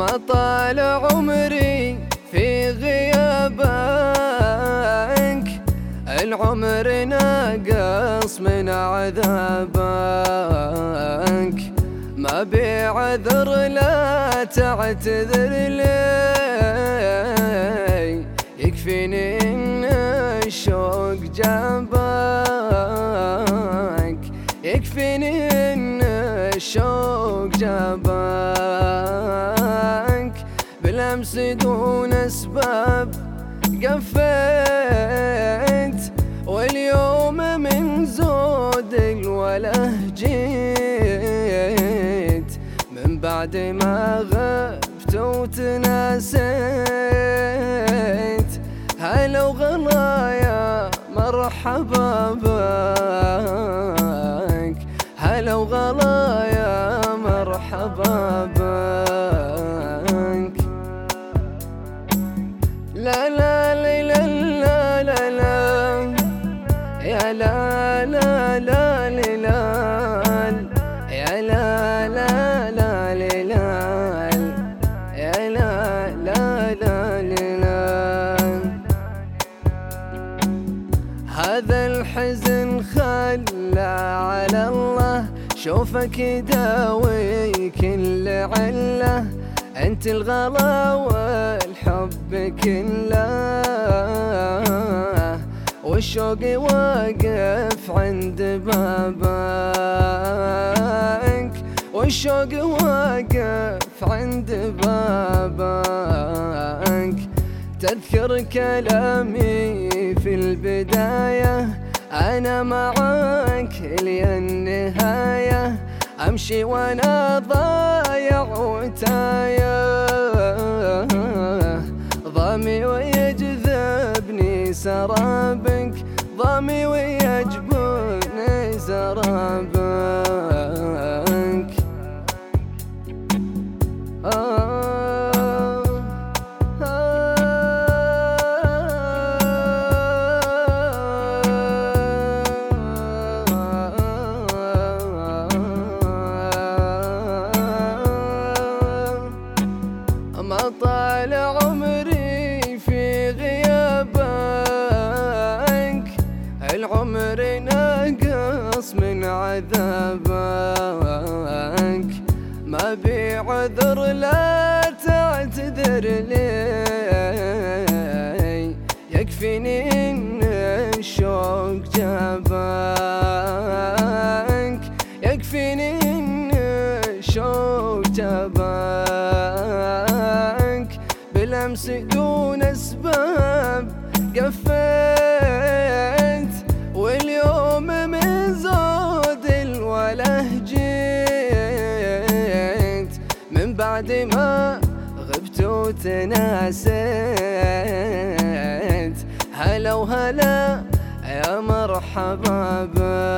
ما طال عمري في غيابك، العمر ناقص من عذابك. ما بعذر لا تعتذر لي، يكفيني إن الشوق جابك، يكفيني إن الشوق جابك. بالأمس دون أسباب قفيت، واليوم من زود الوله جيت. من بعد ما غبت وتناسيت، هلا وغلايا مرحبا بك، هلا وغلايا مرحبا بك. لا لا لا لا لا لا يا لا لا لا لا يا لا لا لا لا يا لا لا لا لا. هذا الحزن خلى على الله، شوفك يداوي كل عله. انت الغلا والحب كله، والشوق واقف عند بابك، والشوق واقف عند بابك. تذكر كلامي في البداية، أنا معاك للنهاية. أمشي وأنا ضايع وتايه، ضامي ويجذبني سرابك، ضامي ويجبرني سرابك. ما طال عمري في غيابك، العمر ناقص من عذابك. ما بعذر لا تعتذر لي، يكفيني إن الشوق جابك، يكفيني إن الشوق جابك. بالأمس دون أسباب قفيت، واليوم من زود الوله جيت. من بعد ما غبت وتناسيت، هلا وهلا يا مرحبا بك.